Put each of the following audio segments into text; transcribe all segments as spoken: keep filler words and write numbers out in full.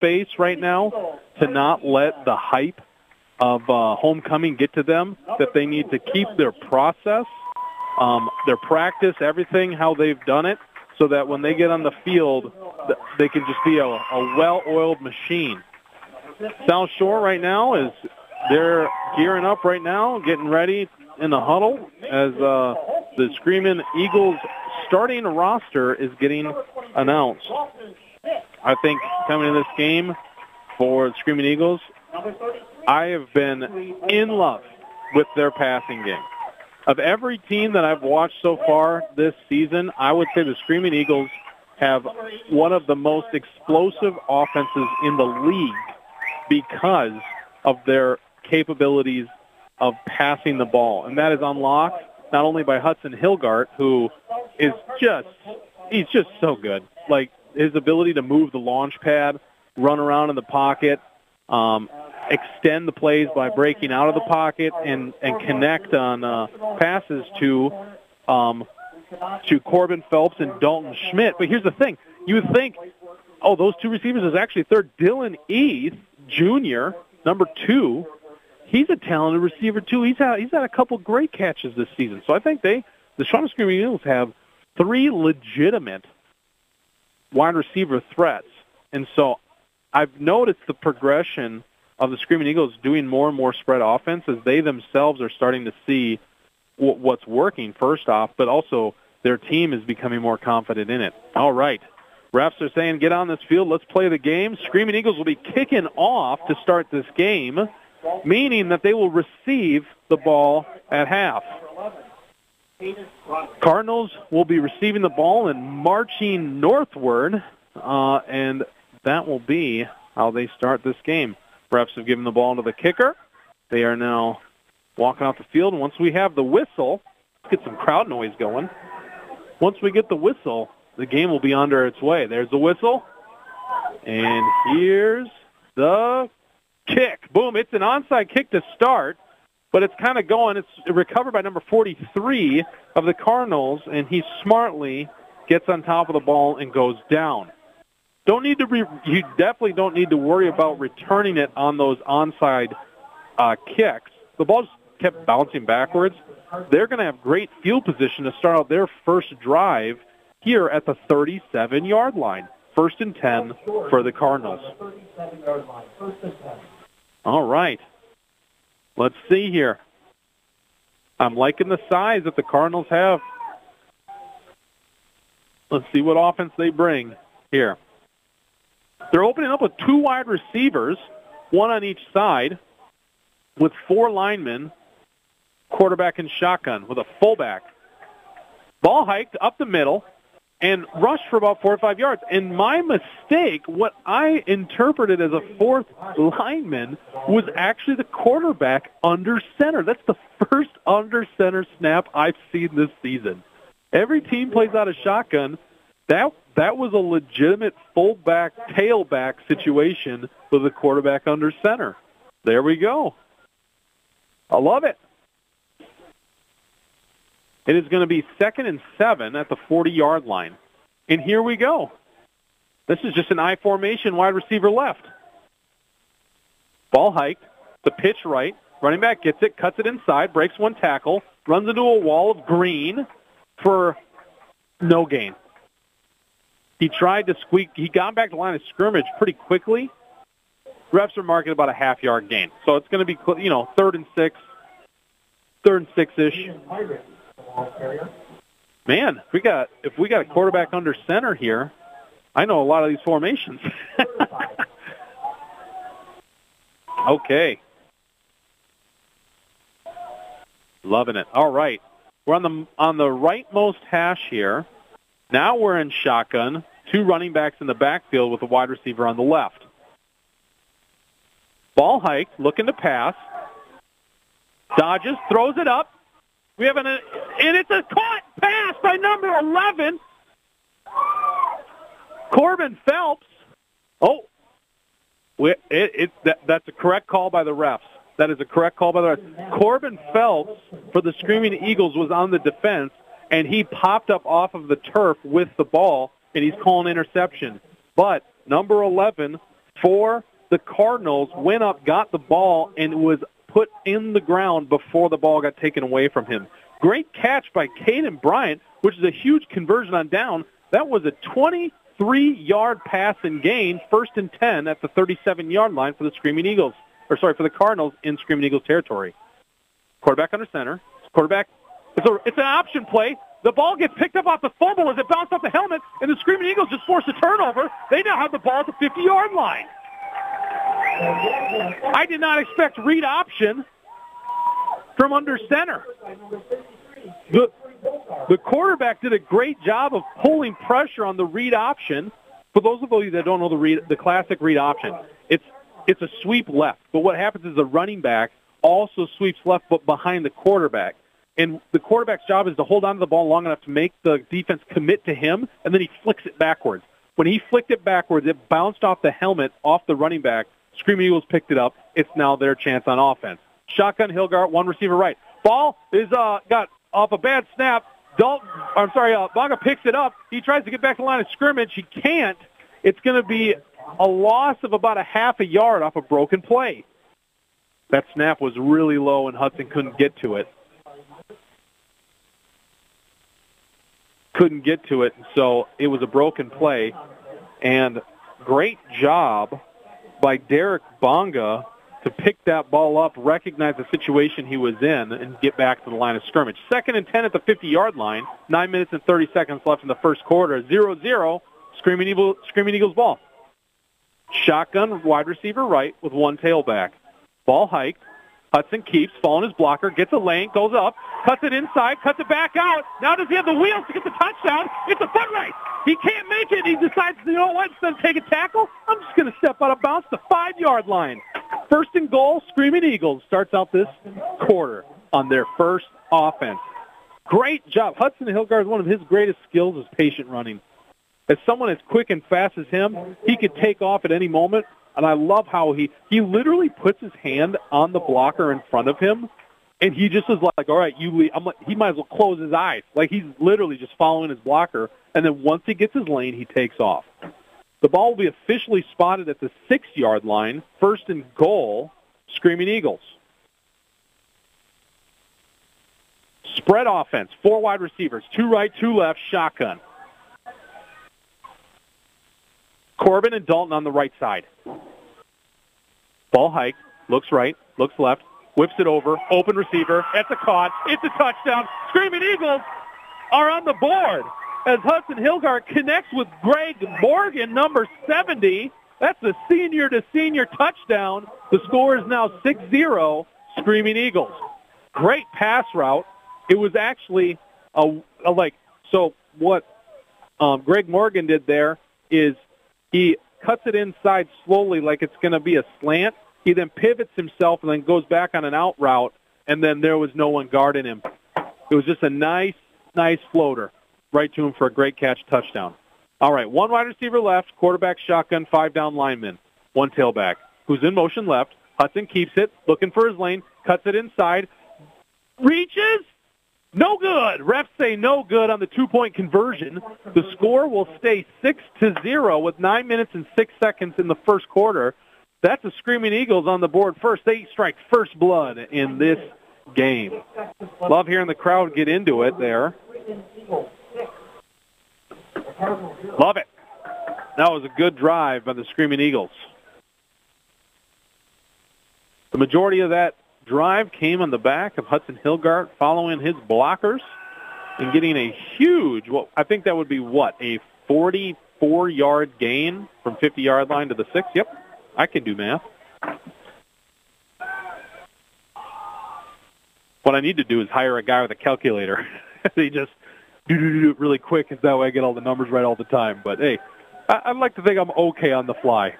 space right now to not let the hype of uh, homecoming get to them, that they need to keep their process, um, their practice, everything, how they've done it, so that when they get on the field, they can just be a, a well-oiled machine. South Shore right now is they're gearing up right now, getting ready in the huddle as uh, the Screaming Eagles starting roster is getting announced. I think coming in this game for the Screaming Eagles, I have been in love with their passing game. Of every team that I've watched so far this season, I would say the Screaming Eagles have one of the most explosive offenses in the league because of their capabilities of passing the ball. And that is unlocked not only by Hudson Hilgart, who is just, he's just so good. Like, his ability to move the launch pad, run around in the pocket, um, extend the plays by breaking out of the pocket and, and connect on uh, passes to um, to Corbin Phelps and Dalton Schmidt. But here's the thing. You would think, oh, those two receivers is actually third. Dylan Eath, Junior, number two, he's a talented receiver, too. He's had, he's had a couple great catches this season. So I think they, the Shawnee Screaming Eagles, have three legitimate wide receiver threats. And so I've noticed the progression of the Screaming Eagles doing more and more spread offense as they themselves are starting to see w- what's working, first off, but also their team is becoming more confident in it. All right. Refs are saying, get on this field, let's play the game. Screaming Eagles will be kicking off to start this game, meaning that they will receive the ball at half. Cardinals will be receiving the ball and marching northward, uh, and that will be how they start this game. Refs have given the ball to the kicker. They are now walking off the field. Once we have the whistle, let's get some crowd noise going. Once we get the whistle, the game will be under its way. There's the whistle. And here's the kick. Boom, it's an onside kick to start, but it's kind of going. It's recovered by number forty-three of the Cardinals, and he smartly gets on top of the ball and goes down. Don't need to re- you definitely don't need to worry about returning it on those onside uh, kicks. The ball just kept bouncing backwards. They're going to have great field position to start out their first drive here at the thirty-seven-yard line. First and ten for the Cardinals. All right. Let's see here. I'm liking the size that the Cardinals have. Let's see what offense they bring here. They're opening up with two wide receivers, one on each side, with four linemen, quarterback and shotgun, with a fullback. Ball hiked up the middle and rushed for about four or five yards. And my mistake, what I interpreted as a fourth lineman, was actually the quarterback under center. That's the first under center snap I've seen this season. Every team plays out of shotgun. That that was a legitimate fullback, tailback situation with the quarterback under center. There we go. I love it. It is going to be second and seven at the forty-yard line. And here we go. This is just an I formation, wide receiver left. Ball hiked, the pitch right, running back gets it, cuts it inside, breaks one tackle, runs into a wall of green for no gain. He tried to squeak. He got back to the line of scrimmage pretty quickly. Refs are marking about a half-yard gain. So it's going to be, you know, third and six, third and six-ish. Man, we got if we got a quarterback under center here, I know a lot of these formations. Okay. Loving it. All right. We're on the on the rightmost hash here. Now we're in shotgun. Two running backs in the backfield with a wide receiver on the left. Ball hiked, looking to pass. Dodges, throws it up. We have an, and it's a caught pass by number eleven. Corbin Phelps. Oh, it, it, that, that's a correct call by the refs. That is a correct call by the refs. Corbin Phelps for the Screaming Eagles was on the defense, and he popped up off of the turf with the ball, and he's calling interception. But number eleven for the Cardinals went up, got the ball, and was put in the ground before the ball got taken away from him. Great catch by Caden Bryant, which is a huge conversion on down. That was a twenty-three-yard pass and gain, first and ten at the thirty-seven-yard line for the Screaming Eagles, or sorry, for the Cardinals in Screaming Eagles territory. Quarterback under center. Quarterback, it's, a, it's an option play. The ball gets picked up off the fumble as it bounced off the helmet, and the Screaming Eagles just forced a turnover. They now have the ball at the fifty-yard line. I did not expect read option from under center. The, the quarterback did a great job of pulling pressure on the read option. For those of you that don't know the read, the classic read option, it's it's a sweep left. But what happens is the running back also sweeps left but behind the quarterback. And the quarterback's job is to hold on to the ball long enough to make the defense commit to him, and then he flicks it backwards. When he flicked it backwards, it bounced off the helmet, off the running back. Screaming Eagles picked it up. It's now their chance on offense. Shotgun, Hilgart, one receiver right. Ball is uh, got off a bad snap. Dalton, I'm sorry, uh, Bonga picks it up. He tries to get back to the line of scrimmage. He can't. It's going to be a loss of about a half a yard off a broken play. That snap was really low, and Hudson couldn't get to it. Couldn't get to it, so it was a broken play. And great job by Derek Bonga to pick that ball up, recognize the situation he was in, and get back to the line of scrimmage. Second and ten at the fifty-yard line. Nine minutes and thirty seconds left in the first quarter. zero zero, Screaming Eagle, Screaming Eagles ball. Shotgun, wide receiver right with one tailback. Ball hiked. Hudson keeps, following his blocker, gets a lane, goes up, cuts it inside, cuts it back out. Now does he have the wheels to get the touchdown? It's a foot race. He can't make it. He decides, you know what, instead of take a tackle, I'm just going to step out of bounds to the five-yard line. First and goal, Screaming Eagles starts out this quarter on their first offense. Great job. Hudson Hilgard, one of his greatest skills is patient running. As someone as quick and fast as him, he could take off at any moment. And I love how he, he literally puts his hand on the blocker in front of him, and he just is like, all right, you leave. I'm like, he might as well close his eyes. Like he's literally just following his blocker, and then once he gets his lane, he takes off. The ball will be officially spotted at the six-yard line, first and goal, Screaming Eagles. Spread offense, four wide receivers, two right, two left, shotgun. Corbin and Dalton on the right side. Ball hike, looks right, looks left, whips it over, open receiver, it's a caught, it's a touchdown. Screaming Eagles are on the board as Hudson Hilgart connects with Greg Morgan, number seventy. That's a senior-to-senior touchdown. The score is now six zero, Screaming Eagles. Great pass route. It was actually a, a like, so what um, Greg Morgan did there is he cuts it inside slowly like it's going to be a slant. He then pivots himself and then goes back on an out route, and then there was no one guarding him. It was just a nice, nice floater right to him for a great catch touchdown. All right, one wide receiver left, quarterback shotgun, five down linemen, one tailback. Who's in motion left. Hudson keeps it, looking for his lane, cuts it inside, reaches, no good. Refs say no good on the two-point conversion. The score will stay six to zero with nine minutes and six seconds in the first quarter. That's the Screaming Eagles on the board first. They strike first blood in this game. Love hearing the crowd get into it there. Love it. That was a good drive by the Screaming Eagles. The majority of that drive came on the back of Hudson Hilgart following his blockers and getting a huge, well, I think that would be what, a forty-four-yard gain from fifty-yard line to the six? Yep, I can do math. What I need to do is hire a guy with a calculator. They just do do do really quick, and that way I get all the numbers right all the time. But, hey, I- I'd like to think I'm okay on the fly.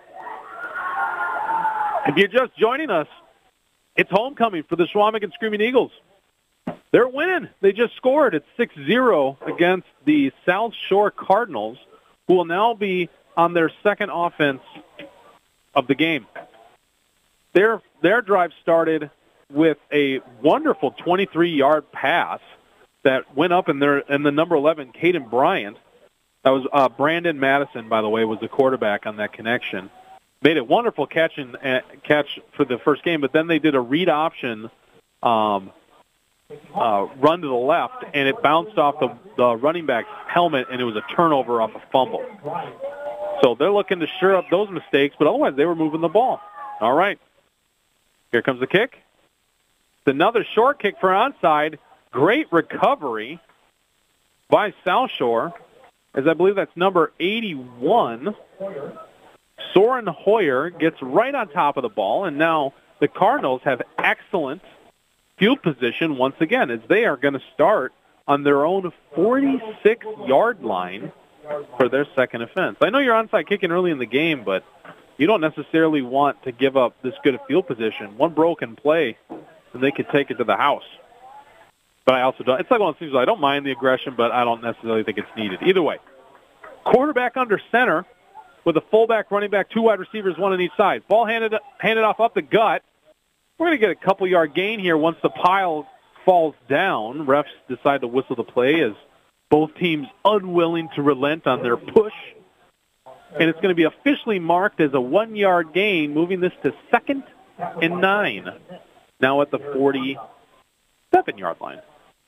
If you're just joining us, it's homecoming for the Schwamigan Screaming Eagles. They're winning. They just scored at six zero against the South Shore Cardinals, who will now be on their second offense of the game. Their their drive started with a wonderful twenty-three-yard pass that went up in their in the number eleven, Caden Bryant. That was uh, Brandon Madison, by the way, was the quarterback on that connection. made a wonderful catch and uh, catch for the first game, but then they did a read option um, uh, run to the left, and it bounced off the, the running back's helmet, and it was a turnover off a fumble. So they're looking to shore up those mistakes, but otherwise they were moving the ball. All right. Here comes the kick. It's another short kick for onside. Great recovery by South Shore, as I believe that's number eighty-one. Soren Hoyer gets right on top of the ball, and now the Cardinals have excellent field position once again, as they are going to start on their own forty-six-yard line for their second offense. I know you're onside kicking early in the game, but you don't necessarily want to give up this good a field position. One broken play, and they could take it to the house. But I also don't. It's like one of those things where I don't mind the aggression, but I don't necessarily think it's needed. Either way, quarterback under center with a fullback, running back, two wide receivers, one on each side. Ball handed handed off up the gut. We're going to get a couple-yard gain here once the pile falls down. Refs decide to whistle the play as both teams unwilling to relent on their push. And it's going to be officially marked as a one-yard gain, moving this to second and nine. Now at the forty-seven-yard line.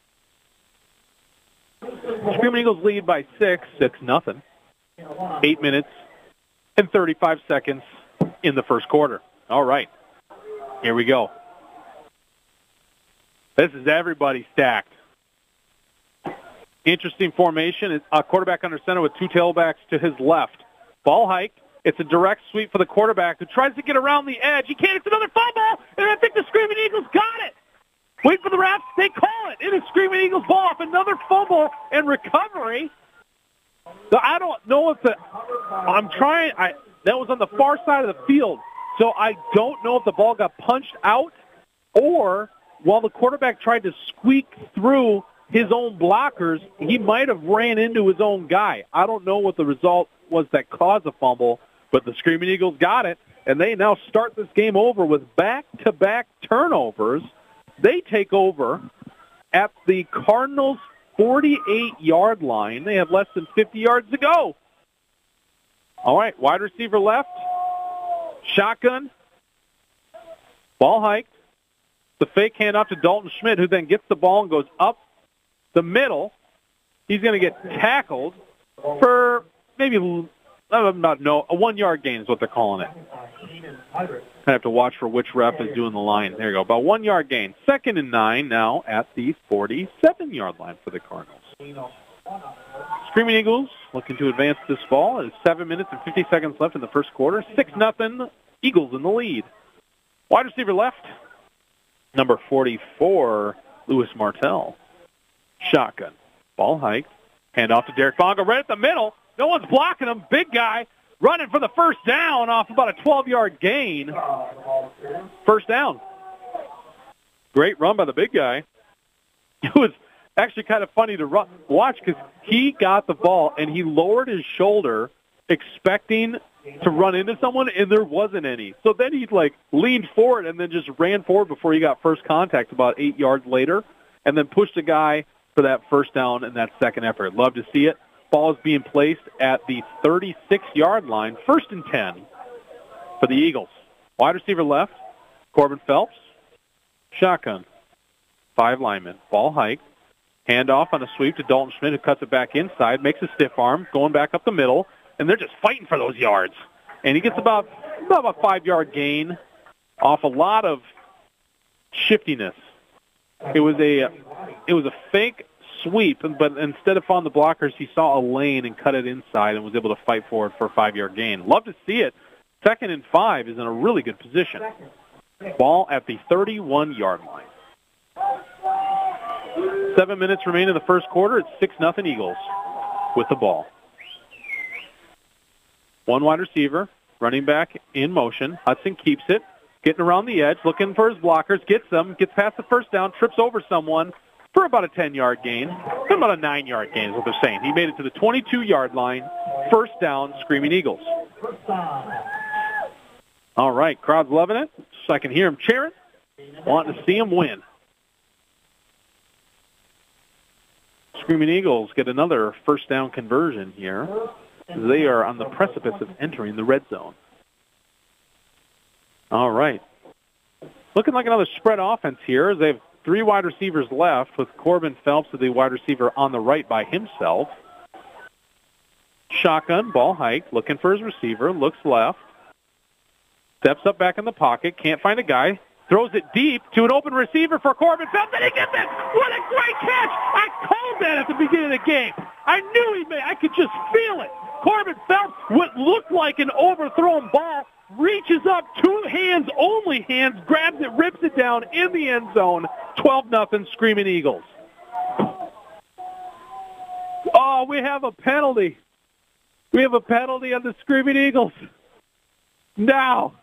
Screaming Eagles lead by six, six nothing. Eight minutes and thirty-five seconds in the first quarter. All right. Here we go. This is everybody stacked. Interesting formation. A quarterback under center with two tailbacks to his left. Ball hike. It's a direct sweep for the quarterback who tries to get around the edge. He can't. It's another fumble, and I think the Screaming Eagles got it. Wait for the refs. They call it. It is Screaming Eagles ball off. Another fumble and recovery. So I don't know if the I'm trying. I that was on the far side of the field. So I don't know if the ball got punched out or while the quarterback tried to squeak through his own blockers, he might have ran into his own guy. I don't know what the result was that caused the fumble, but the Screaming Eagles got it, and they now start this game over with back-to-back turnovers. They take over at the Cardinals' forty-eight-yard line. They have less than fifty yards to go. All right, wide receiver left. Shotgun. Ball hiked. The fake handoff to Dalton Schmidt, who then gets the ball and goes up the middle. He's going to get tackled for maybe, I'm not know, a one-yard gain is what they're calling it. I have to watch for which ref is doing the line. There you go. About one-yard gain. Second and nine now at the forty-seven-yard line for the Cardinals. Screaming Eagles looking to advance this ball. It's seven minutes and fifty seconds left in the first quarter. Six nothing. Eagles in the lead. Wide receiver left. Number forty-four, Lewis Martell. Shotgun. Ball hiked. Hand off to Derek Bonga right at the middle. No one's blocking him. Big guy running for the first down off about a twelve-yard gain. First down. Great run by the big guy. It was actually kind of funny to run, watch because he got the ball and he lowered his shoulder expecting to run into someone, and there wasn't any. So then he like leaned forward and then just ran forward before he got first contact about eight yards later, and then pushed a guy for that first down and that second effort. Love to see it. Ball is being placed at the thirty-six-yard line, first and ten for the Eagles. Wide receiver left, Corbin Phelps. Shotgun. Five linemen. Ball hiked. Handoff on a sweep to Dalton Schmidt, who cuts it back inside, makes a stiff arm, going back up the middle, and they're just fighting for those yards. And he gets about, about a five-yard gain off a lot of shiftiness. It was a it was a fake sweep, but instead of following the blockers, he saw a lane and cut it inside and was able to fight for it for a five-yard gain. Love to see it. Second and five is in a really good position. Ball at the thirty-one-yard line. Seven minutes remain in the first quarter. It's six nothing Eagles with the ball. One wide receiver, running back in motion. Hudson keeps it, getting around the edge, looking for his blockers, gets them, gets past the first down, trips over someone for about a ten-yard gain. About a nine-yard gain is what they're saying. He made it to the twenty-two-yard line. First down, Screaming Eagles. All right, crowd's loving it. So I can hear him cheering, wanting to see him win. Screaming Eagles get another first down conversion here. They are on the precipice of entering the red zone. All right. Looking like another spread offense here. They have three wide receivers left with Corbin Phelps, the wide receiver, on the right by himself. Shotgun, ball hike, looking for his receiver, looks left. Steps up back in the pocket, can't find a guy. Throws it deep to an open receiver for Corbin Phelps, and he gets it! What a great catch! I called that at the beginning of the game. I knew he made I could just feel it. Corbin Phelps, what looked like an overthrown ball, reaches up, two hands, only hands, grabs it, rips it down in the end zone. twelve nothing Screaming Eagles. Oh, we have a penalty. We have a penalty on the Screaming Eagles. Now.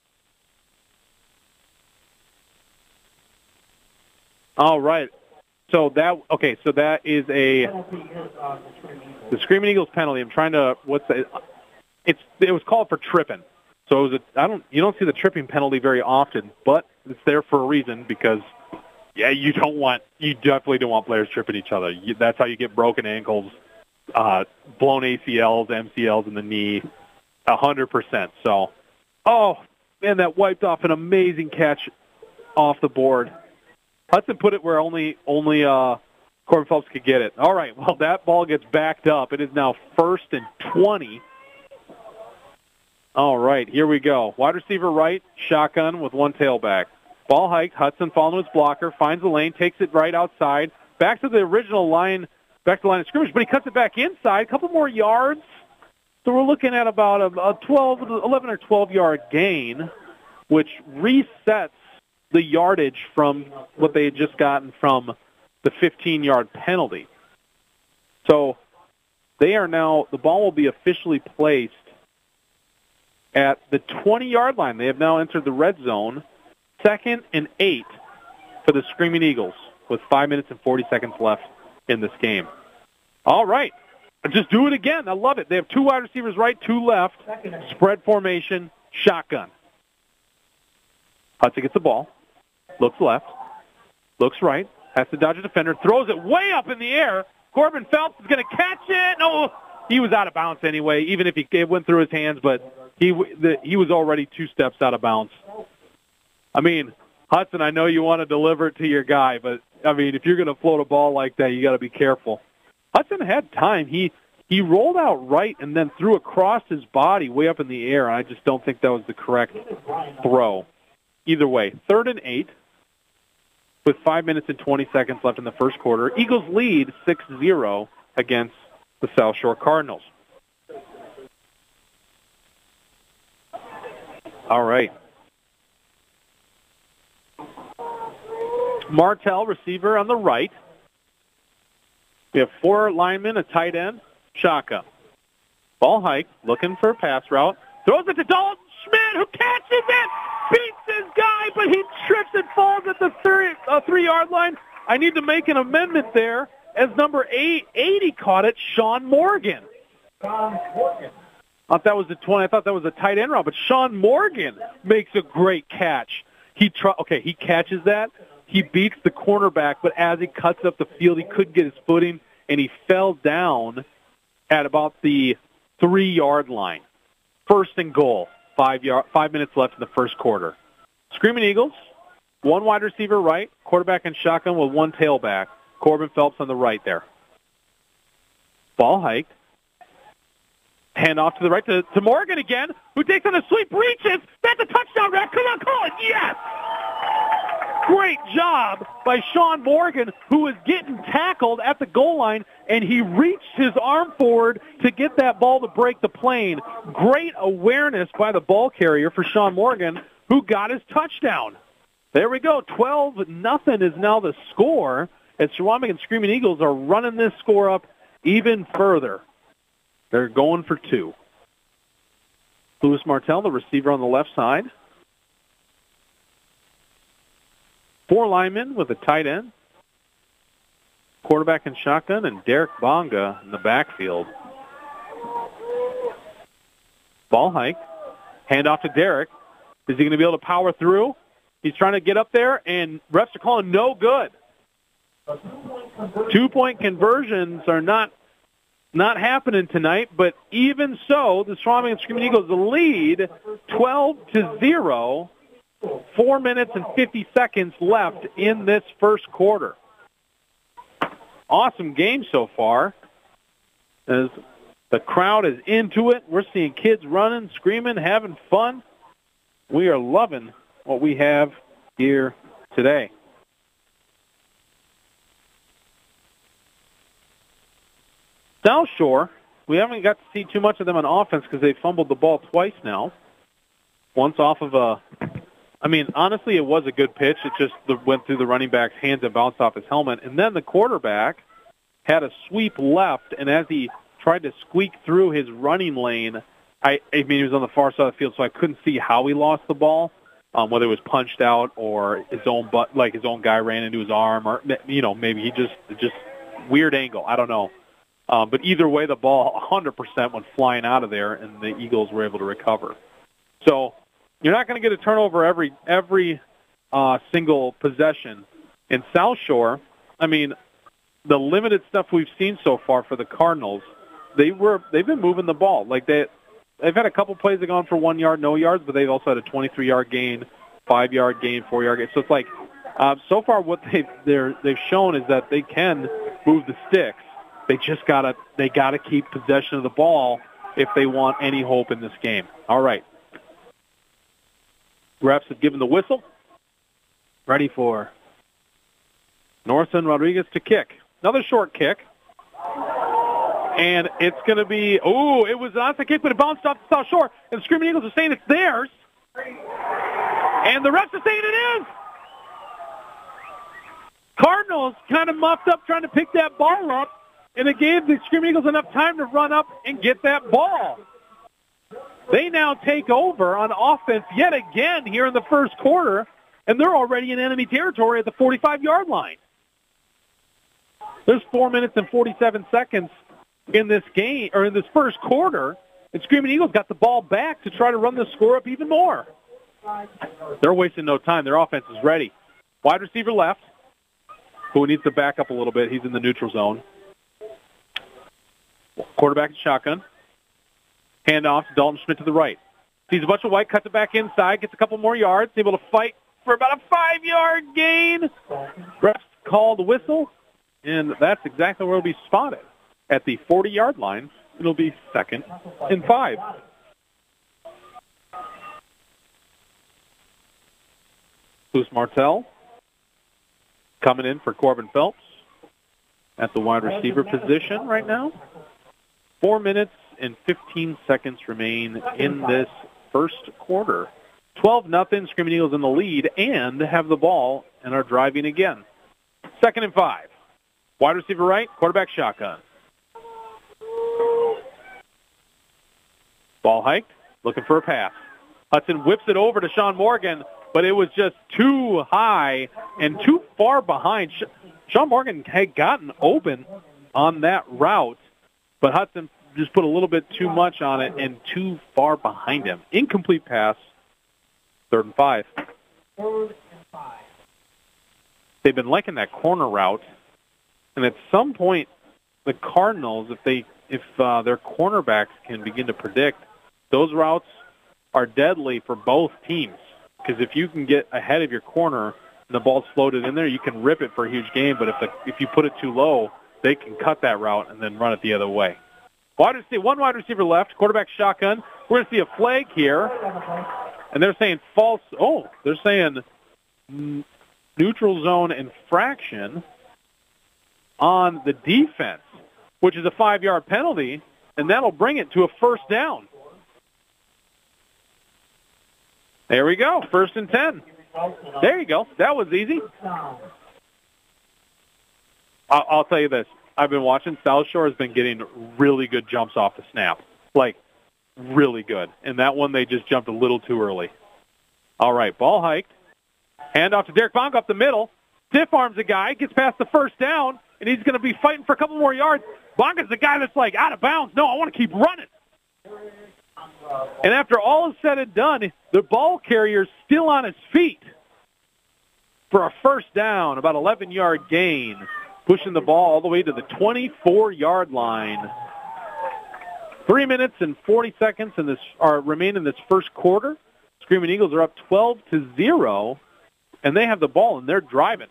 All right. So that, okay, so that is a, the Screaming Eagles penalty. I'm trying to, what's the, it's, it was called for tripping. So it was a, I don't, you don't see the tripping penalty very often, but it's there for a reason because, yeah, you don't want, you definitely don't want players tripping each other. You, that's how you get broken ankles, uh, blown A C Ls, M C Ls in the knee, a hundred percent. So, oh, man, that wiped off an amazing catch off the board. Hudson put it where only only uh, Corbin Phelps could get it. All right, well, that ball gets backed up. It is now first and twenty. All right, here we go. Wide receiver right, shotgun with one tailback. Ball hiked, Hudson following his blocker, finds the lane, takes it right outside, back to the original line, back to the line of scrimmage, but he cuts it back inside, a couple more yards. So we're looking at about a, a twelve, eleven or twelve-yard gain, which resets the yardage from what they had just gotten from the fifteen-yard penalty. So they are now, the ball will be officially placed at the twenty-yard line. They have now entered the red zone, second and eight for the Screaming Eagles with five minutes and forty seconds left in this game. All right. Just do it again. I love it. They have two wide receivers right, two left, spread formation, shotgun. Hudson gets the ball. Looks left, looks right, has to dodge a defender, throws it way up in the air. Corbin Phelps is going to catch it. No, he was out of bounds anyway, even if he, it went through his hands, but he the, he was already two steps out of bounds. I mean, Hudson, I know you want to deliver it to your guy, but, I mean, if you're going to float a ball like that, you got to be careful. Hudson had time. He he rolled out right and then threw across his body way up in the air, and I just don't think that was the correct throw. Either way, third and eight. With five minutes and twenty seconds left in the first quarter, Eagles lead six zero against the South Shore Cardinals. All right. Martell, receiver on the right. We have four linemen, a tight end, shotgun. Ball hike, looking for a pass route. Throws it to Dalton Schmidt, who catches it, beats his guy, but he trips and falls at the three, uh, three-yard line. I need to make an amendment there as number eight, eighty caught it, Sean Morgan. Sean Morgan. I thought that was the twenty. I thought that was a tight end route, but Sean Morgan makes a great catch. He try, okay, he catches that. He beats the cornerback, but as he cuts up the field, he couldn't get his footing, and he fell down at about the three-yard line. First and goal. Five yard, five minutes left in the first quarter. Screaming Eagles, one wide receiver right, quarterback and shotgun with one tailback. Corbin Phelps on the right there. Ball hiked. Hand off to the right to, to Morgan again, who takes on a sweep, reaches. That's a touchdown, ref. Come on, call it. Yes! Great job by Sean Morgan, who was getting tackled at the goal line, and he reached his arm forward to get that ball to break the plane. Great awareness by the ball carrier for Sean Morgan, who got his touchdown. There we go. twelve nothing is now the score, as Chequamegon and Screaming Eagles are running this score up even further. They're going for two. Louis Martell, the receiver on the left side. Four linemen with a tight end, quarterback and shotgun, and Derek Bonga in the backfield. Ball hike. Hand off to Derek. Is he going to be able to power through? He's trying to get up there, and refs are calling no good. Two-point conversions are not not happening tonight, but even so, the Chequamegon Screaming Eagles lead twelve to zero Four minutes and fifty seconds left in this first quarter. Awesome game so far. As the crowd is into it, we're seeing kids running, screaming, having fun. We are loving what we have here today. South Shore, we haven't got to see too much of them on offense because they fumbled the ball twice now. Once off of a, I mean, honestly, it was a good pitch. It just went through the running back's hands and bounced off his helmet. And then the quarterback had a sweep left, and as he tried to squeak through his running lane, I, I mean, he was on the far side of the field, so I couldn't see how he lost the ball, um, whether it was punched out or his own butt, like his own guy ran into his arm, or, you know, maybe he just, just weird angle. I don't know. Um, but either way, the ball one hundred percent went flying out of there, and the Eagles were able to recover. So you're not going to get a turnover every every uh, single possession. In South Shore, I mean, the limited stuff we've seen so far for the Cardinals, they were they've been moving the ball. Like they they've had a couple plays that gone for one yard, no yards, but they've also had a twenty-three yard gain, five yard gain, four yard gain. So it's like uh, so far what they've they're, they've shown is that they can move the sticks. They just gotta they gotta keep possession of the ball if they want any hope in this game. All right. Refs have given the whistle. Ready for Norton Rodriguez to kick. Another short kick. And it's going to be, oh, it was an onside kick, but it bounced off the South Shore. And the Screaming Eagles are saying it's theirs. And the refs are saying it is. Cardinals kind of muffed up trying to pick that ball up. And it gave the Screaming Eagles enough time to run up and get that ball. They now take over on offense yet again here in the first quarter, and they're already in enemy territory at the forty-five yard line. There's four minutes and forty-seven seconds in this game, or in this first quarter, and Screaming Eagles got the ball back to try to run the score up even more. They're wasting no time. Their offense is ready. Wide receiver left, who needs to back up a little bit. He's in the neutral zone. Quarterback and shotgun. Handoff to Dalton Schmidt to the right. Sees a bunch of white, cuts it back inside, gets a couple more yards, able to fight for about a five-yard gain. Refs call the whistle, and that's exactly where it'll be spotted. At the forty yard line, it'll be second and five. Bruce Martell coming in for Corbin Phelps at the wide receiver position right now. Four minutes and fifteen seconds remain in this first quarter. twelve nothing, Screaming Eagles in the lead and have the ball and are driving again. Second and five. Wide receiver right, quarterback shotgun. Ball hiked, looking for a pass. Hudson whips it over to Sean Morgan, but it was just too high and too far behind. Sean Morgan had gotten open on that route, but Hudson just put a little bit too much on it and too far behind him. Incomplete pass, third and five. They've been liking that corner route, and at some point, the Cardinals, if they if uh, their cornerbacks can begin to predict, those routes are deadly for both teams. Because if you can get ahead of your corner and the ball's floated in there, you can rip it for a huge gain. But if the, if you put it too low, they can cut that route and then run it the other way. Wide receiver, one wide receiver left, quarterback shotgun. We're going to see a flag here, and they're saying false. Oh, they're saying neutral zone infraction on the defense, which is a five-yard penalty, and that'll bring it to a first down. There we go, first and ten. There you go. That was easy. I'll, I'll tell you this. I've been watching. South Shore has been getting really good jumps off the snap. Like, really good. And that one, they just jumped a little too early. All right, ball hiked. Hand off to Derek Bonk up the middle. Stiff arms a guy, gets past the first down, and he's going to be fighting for a couple more yards. Bonk is the guy that's like, out of bounds. No, I want to keep running. And after all is said and done, the ball carrier's still on his feet for a first down, about eleven-yard gain, pushing the ball all the way to the twenty-four yard line. Three minutes and forty seconds in this are remain in this first quarter. Screaming Eagles are up twelve to zero, and they have the ball, and they're driving.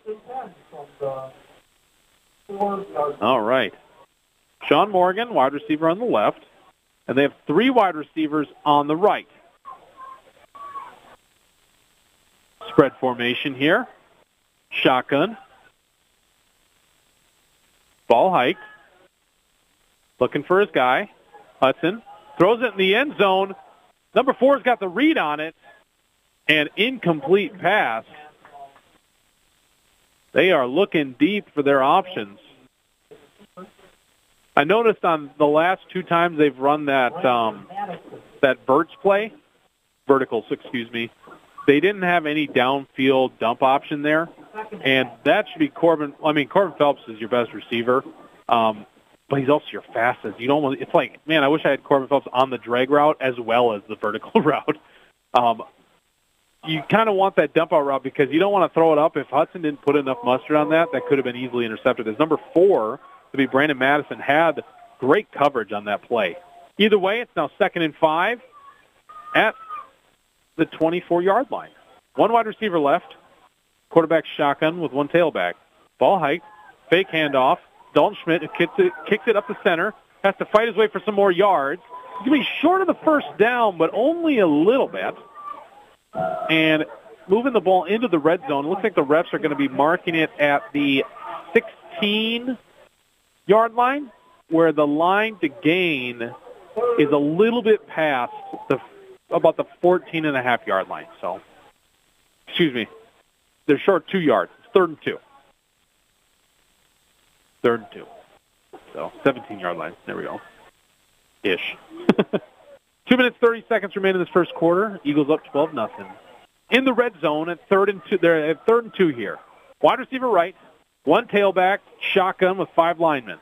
All right. Sean Morgan, wide receiver on the left, and they have three wide receivers on the right. Spread formation here. Shotgun. Ball hiked. Looking for his guy. Hudson throws it in the end zone. Number four's got the read on it. And incomplete pass. They are looking deep for their options. I noticed on the last two times they've run that um, that verts play, verticals, excuse me, they didn't have any downfield dump option there. And that should be Corbin. I mean, Corbin Phelps is your best receiver. Um, but he's also your fastest. You don't want, it's like, man, I wish I had Corbin Phelps on the drag route as well as the vertical route. Um, you kind of want that dump out route because you don't want to throw it up. If Hudson didn't put enough mustard on that, that could have been easily intercepted. As number four, to be Brandon Madison, had great coverage on that play. Either way, it's now second and five at the twenty-four-yard line. One wide receiver left. Quarterback shotgun with one tailback. Ball hiked. Fake handoff. Dalton Schmidt kicks it, kicks it up the center. Has to fight his way for some more yards. He's going to be short of the first down, but only a little bit. And moving the ball into the red zone. Looks like the refs are going to be marking it at the sixteen-yard line, where the line to gain is a little bit past the about the fourteen and a half yard line. So, excuse me, they're short two yards. It's third and two. Third and two. So, seventeen-yard line. There we go. Ish. Two minutes, thirty seconds remain in this first quarter. Eagles up twelve nothing. In the red zone at third and two. They're at third and two here. Wide receiver right. One tailback. Shotgun with five linemen.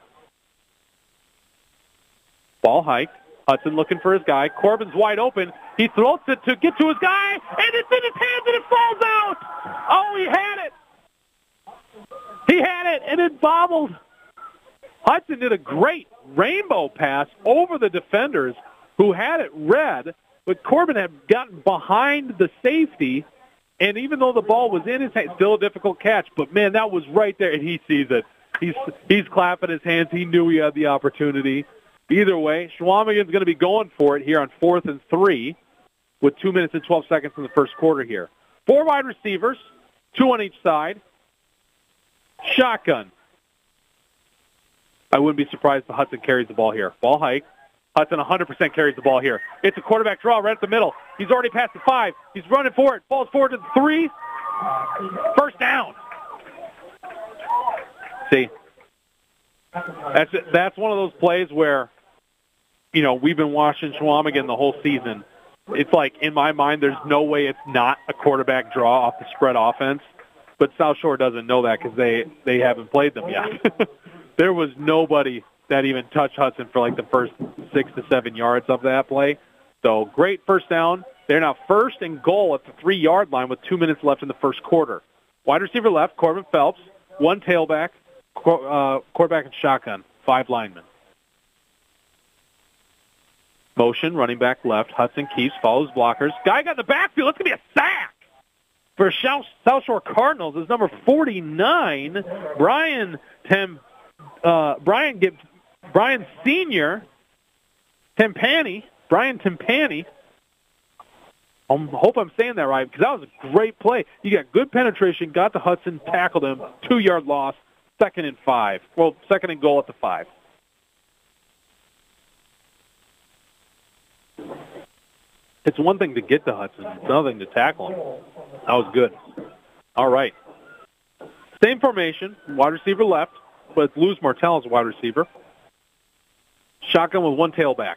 Ball hiked. Hudson looking for his guy. Corbin's wide open. He throws it to get to his guy, and it's in his hands, and it falls out. Oh, he had it. He had it, and it bobbled. Hudson did a great rainbow pass over the defenders who had it red, but Corbin had gotten behind the safety, and even though the ball was in his hand, still a difficult catch, but, man, that was right there, and he sees it. He's, he's clapping his hands. He knew he had the opportunity. Either way, Schwamigan's going to be going for it here on fourth and three with two minutes and twelve seconds in the first quarter here. Four wide receivers, two on each side. Shotgun. I wouldn't be surprised if Hudson carries the ball here. Ball hike. Hudson one hundred percent carries the ball here. It's a quarterback draw right at the middle. He's already past the five. He's running for it. Ball's forward to the three. First down. See, that's that's one of those plays where, you know, we've been watching Schwamigan the whole season. It's like, in my mind, there's no way it's not a quarterback draw off the spread offense. But South Shore doesn't know that because they, they haven't played them yet. There was nobody that even touched Hudson for like the first six to seven yards of that play. So great first down. They're now first and goal at the three-yard line with two minutes left in the first quarter. Wide receiver left, Corbin Phelps. One tailback, uh, quarterback and shotgun, five linemen. Motion, running back left. Hudson keeps, follows blockers. Guy got in the backfield. It's going to be a sack for South Shore Cardinals. Is number forty-nine, Brian Tem, uh, Brian Gibbs, Brian Senior Timpani, Brian Timpani. I hope I'm saying that right because that was a great play. You got good penetration, got to Hudson, tackled him, two-yard loss, second and five. Well, second and goal at the five. It's one thing to get to Hudson. It's another thing to tackle him. That was good. All right. Same formation, wide receiver left, but it's Luz Martell as a wide receiver. Shotgun with one tailback.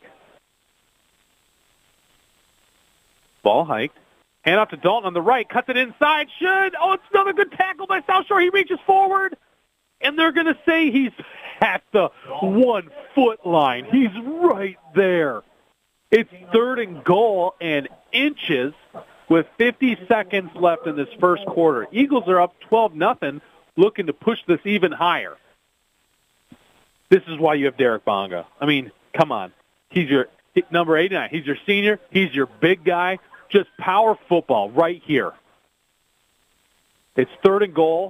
Ball hiked. Hand off to Dalton on the right. Cuts it inside. Should. Oh, it's another good tackle by South Shore. He reaches forward. And they're going to say he's at the one-foot line. He's right there. It's third and goal and inches with fifty seconds left in this first quarter. Eagles are up twelve nothing, looking to push this even higher. This is why you have Derek Bonga. I mean, come on. He's your number eighty-nine. He's your senior. He's your big guy. just power football right here. It's third and goal.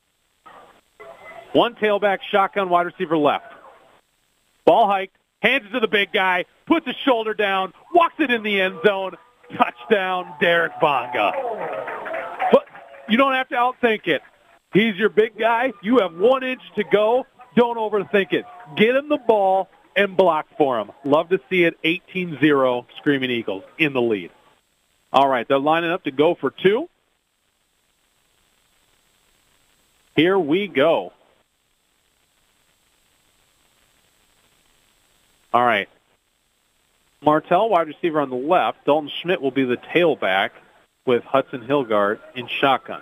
One tailback, shotgun, wide receiver left. Ball hiked, hands it to the big guy, puts his shoulder down, walks it in the end zone. Touchdown, Derek Bonga. But you don't have to outthink it. He's your big guy. You have one inch to go. Don't overthink it. Get him the ball and block for him. Love to see it. eighteen zero, Screaming Eagles in the lead. All right, they're lining up to go for two. Here we go. All right. Martell, wide receiver on the left. Dalton Schmidt will be the tailback with Hudson Hilgard in shotgun.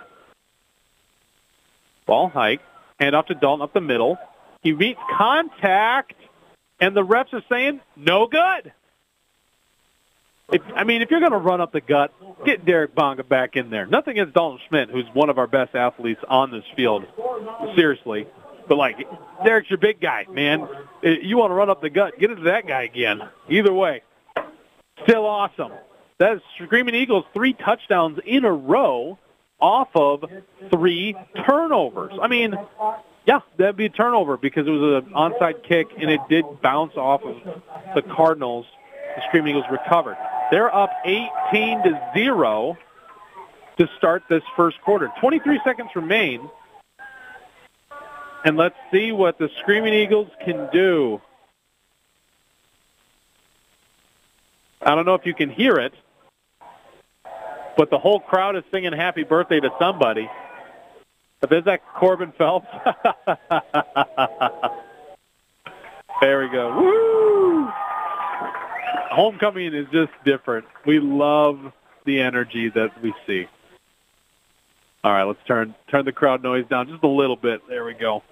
Ball hike. Hand off to Dalton up the middle. He meets contact, and the refs are saying, no good. If, I mean, if you're going to run up the gut, get Derek Bonga back in there. Nothing against Dalton Schmidt, who's one of our best athletes on this field. Seriously. But, like, Derek's your big guy, man. You want to run up the gut, get it to that guy again. Either way, still awesome. That is Screaming Eagles, three touchdowns in a row off of three turnovers. I mean, yeah, that'd be a turnover because it was an onside kick, and it did bounce off of the Cardinals. The Screaming Eagles recovered. They're up eighteen to zero to start this first quarter. twenty-three seconds remain. And let's see what the Screaming Eagles can do. I don't know if you can hear it, but the whole crowd is singing happy birthday to somebody. But there's that Corbin Phelps. There we go. Woo! Homecoming is just different. We love the energy that we see. All right, let's turn turn the crowd noise down just a little bit. There we go.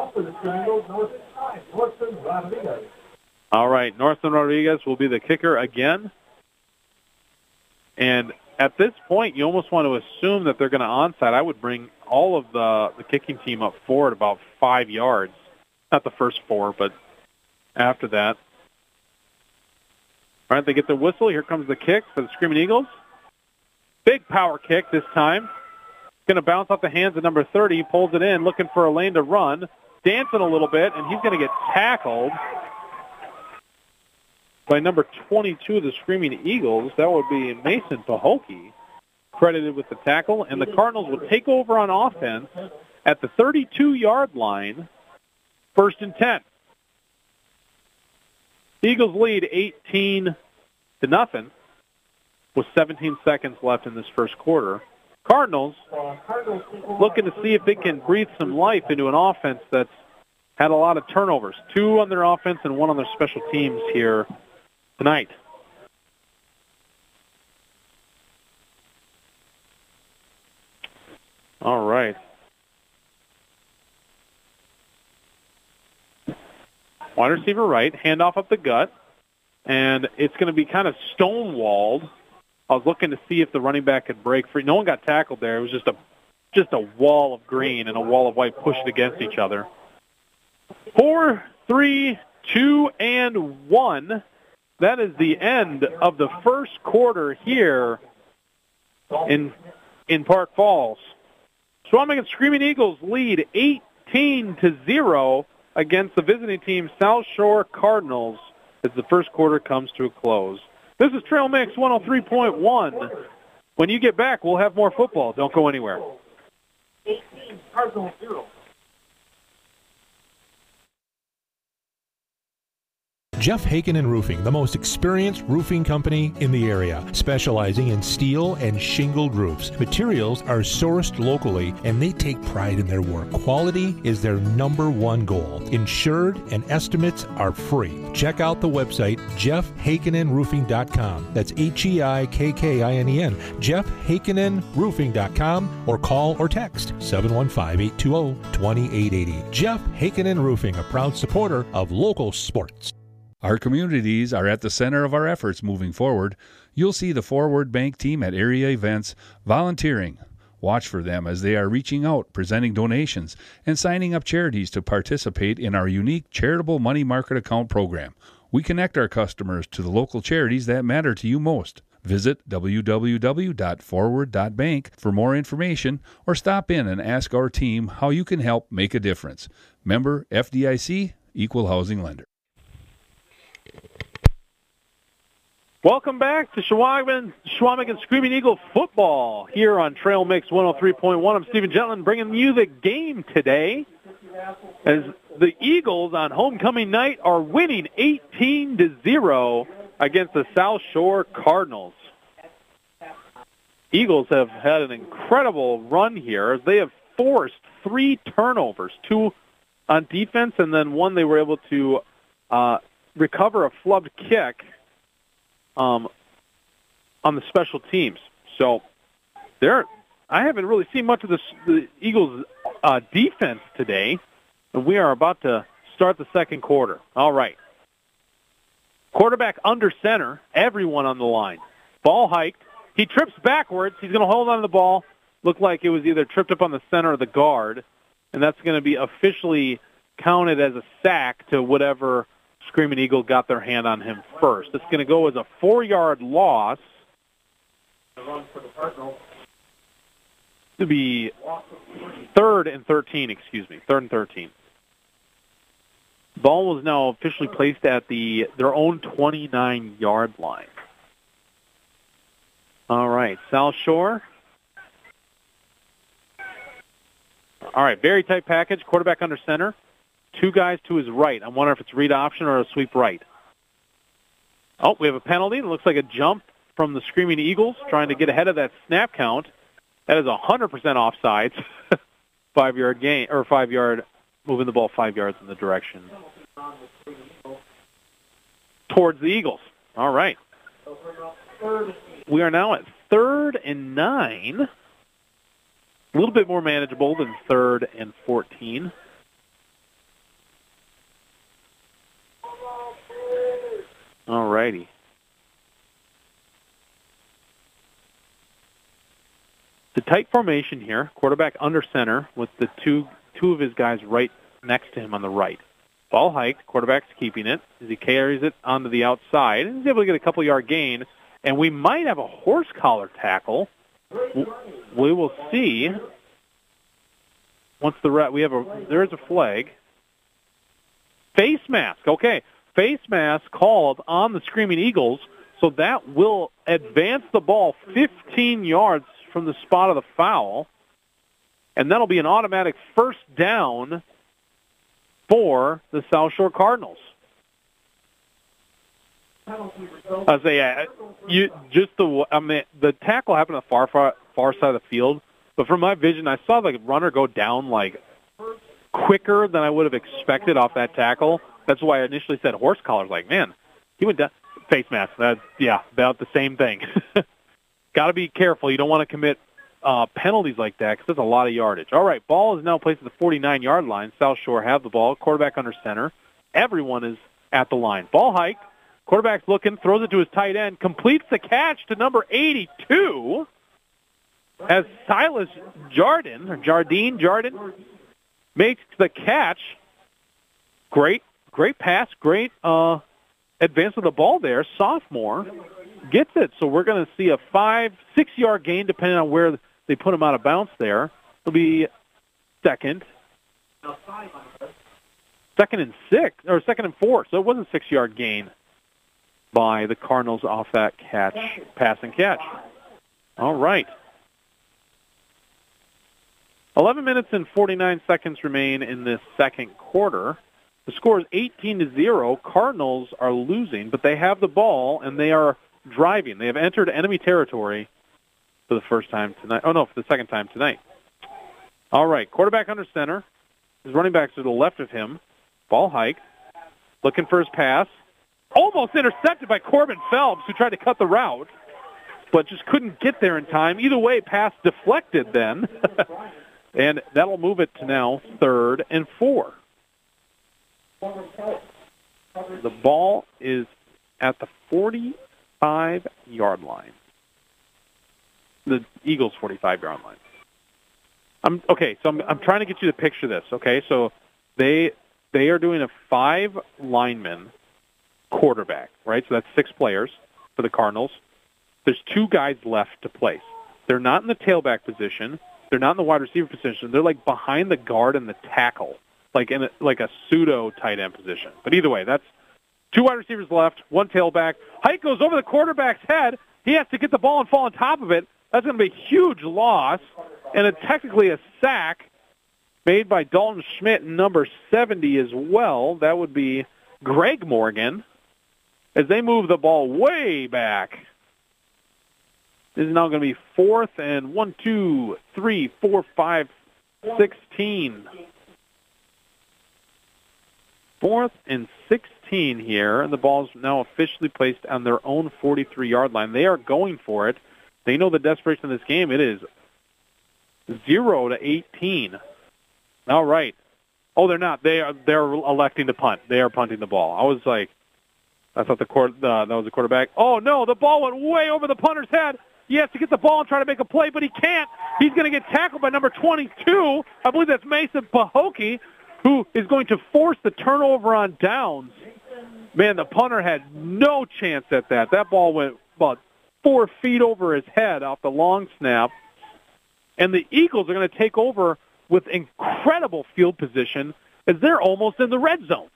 All right, Northland Rodriguez will be the kicker again. And at this point, you almost want to assume that they're going to onside. I would bring all of the, the kicking team up forward about five yards. Not the first four, but after that. All right, they get the whistle. Here comes the kick for the Screaming Eagles. Big power kick this time. Going to bounce off the hands of number thirty. He pulls it in, looking for a lane to run. Dancing a little bit, and he's going to get tackled by number twenty-two of the Screaming Eagles. That would be Mason Pahokee, credited with the tackle. And the Cardinals will take over on offense at the thirty-two-yard line, first and ten. The Eagles lead eighteen to nothing with seventeen seconds left in this first quarter. Cardinals looking to see if they can breathe some life into an offense that's had a lot of turnovers. Two on their offense and one on their special teams here tonight. All right. Wide receiver right, handoff up the gut, and it's going to be kind of stonewalled. I was looking to see if the running back could break free. No one got tackled there. It was just a just a wall of green and a wall of white pushed against each other. Four, three, two, and one. That is the end of the first quarter here in in Park Falls. Swan and Screaming Eagles lead eighteen to zero against the visiting team South Shore Cardinals as the first quarter comes to a close. This is Trail Mix one oh three point one. When you get back, we'll have more football. Don't go anywhere. eighteen, Cardinals zero. Jeff Haken Roofing, the most experienced roofing company in the area, specializing in steel and shingled roofs. Materials are sourced locally, and they take pride in their work. Quality is their number one goal. Insured and estimates are free. Check out the website, jeff hakkinen roofing dot com. That's H E I K K I N E N, jeff hakkinen roofing dot com, or call or text seven one five, eight two zero, two eight eight zero. Jeff Haken Roofing, a proud supporter of local sports. Our communities are at the center of our efforts moving forward. You'll see the Forward Bank team at area events volunteering. Watch for them as they are reaching out, presenting donations, and signing up charities to participate in our unique charitable money market account program. We connect our customers to the local charities that matter to you most. Visit w w w dot forward dot bank for more information or stop in and ask our team how you can help make a difference. Member F D I C, Equal Housing Lender. Welcome back to Shawamigan, Shawamigan Screaming Eagle football here on Trail Mix one oh three point one. I'm Stephen Jetland bringing you the game today as the Eagles on homecoming night are winning eighteen to zero against the South Shore Cardinals. Eagles have had an incredible run here as they have forced three turnovers, two on defense, and then one they were able to uh, recover a flubbed kick um, on the special teams. So there, I haven't really seen much of this, the Eagles' uh, defense today, and we are about to start the second quarter. All right. Quarterback under center, everyone on the line. Ball hiked. He trips backwards. He's going to hold on to the ball. Looked like it was either tripped up on the center or the guard, and that's going to be officially counted as a sack to whatever Screaming Eagle got their hand on him first. It's going to go as a four-yard loss. To be third and thirteen, excuse me, third and thirteen. Ball was now officially placed at the their own twenty-nine-yard line. All right, South Shore. All right, very tight package, quarterback under center. Two guys to his right. I wonder if it's read option or a sweep right. Oh, we have a penalty. It looks like a jump from the Screaming Eagles trying to get ahead of that snap count. That is one hundred percent offsides. Five-yard gain, or five-yard, moving the ball five yards in the direction towards the Eagles. All right. We are now at third and nine. A little bit more manageable than third and fourteen. All righty. The tight formation here, quarterback under center with the two two of his guys right next to him on the right. Ball hiked, quarterback's keeping it as he carries it onto the outside, and he's able to get a couple-yard gain, and we might have a horse collar tackle. We will see. Once the re- we have a there is a flag. Face mask, okay. Face mask called on the Screaming Eagles, so that will advance the ball fifteen yards from the spot of the foul, and that'll be an automatic first down for the South Shore Cardinals. I say, uh, you just the I mean the tackle happened on the far far far side of the field, but from my vision, I saw the runner go down like quicker than I would have expected off that tackle. That's why I initially said horse collar. Like, man, he went down. Face mask. That, yeah, about the same thing. Got to be careful. You don't want to commit uh, penalties like that because that's a lot of yardage. All right, ball is now placed at the forty-nine-yard line. South Shore have the ball. Quarterback under center. Everyone is at the line. Ball hiked. Quarterback's looking, throws it to his tight end, completes the catch to number eighty-two as Silas Jardine, or Jardine, Jardine, makes the catch. Great. Great pass, great uh, advance of the ball there. Sophomore gets it. So we're going to see a five, six-yard gain depending on where they put him out of bounds there. It'll be second. Second and six, or second and four. So it was a six-yard gain by the Cardinals off that catch, pass and catch. All right. eleven minutes and forty-nine seconds remain in this second quarter. The score is eighteen to zero. Cardinals are losing, but they have the ball, and they are driving. They have entered enemy territory for the first time tonight. Oh, no, for the second time tonight. All right, quarterback under center. His running backs to the left of him. Ball hiked. Looking for his pass. Almost intercepted by Corbin Phelps, who tried to cut the route, but just couldn't get there in time. Either way, pass deflected then. And that'll move it to now third and four. The ball is at the forty-five-yard line. The Eagles' forty-five-yard line. I'm okay. So I'm, I'm trying to get you to picture this. Okay, so they they are doing a five lineman quarterback, right? So that's six players for the Cardinals. There's two guys left to place. They're not in the tailback position. They're not in the wide receiver position. They're like behind the guard and the tackle, like in a, like a pseudo tight end position. But either way, that's two wide receivers left, one tailback. Hike goes over the quarterback's head. He has to get the ball and fall on top of it. That's going to be a huge loss, and it's technically a sack made by Dalton Schmidt, number seventy as well. That would be Greg Morgan as they move the ball way back. This is now going to be fourth and one, two, three, four, five, sixteen. Fourth and sixteen here, and the ball's now officially placed on their own forty-three-yard line. They are going for it. They know the desperation of this game. It is zero to eighteen. All right. Oh, they're not. They are. They're electing to punt. They are punting the ball. I was like, I thought the court uh, that was the quarterback. Oh no, the ball went way over the punter's head. He has to get the ball and try to make a play, but he can't. He's going to get tackled by number twenty-two. I believe that's Mason Pahokee, who is going to force the turnover on downs. Man, the punter had no chance at that. That ball went about four feet over his head off the long snap. And the Eagles are going to take over with incredible field position as they're almost in the red zone.